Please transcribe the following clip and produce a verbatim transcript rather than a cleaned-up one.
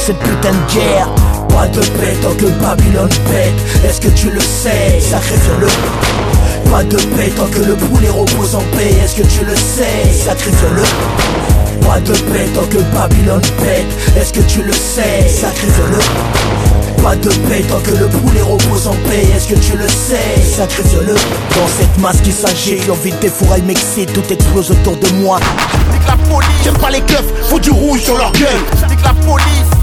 cette putain de guerre. Pas de paix tant que Babylone pète. Est-ce que tu le sais? Sacré violeux. Pas de paix tant que le poulet repose en paix. Est-ce que tu le sais? Sacré violeux. Pas de paix tant que Babylone pète. Est-ce que tu le sais? Sacré violeux. Pas de paix tant que le poulet repose en paix. Est-ce que tu le sais? Sacré violeux. Dans cette masse qui s'agit, envie des fourrailles m'excite, tout explose autour de moi. Nique la police. J'aime pas les keufs, faut du rouge sur leur gueule. Nique la police.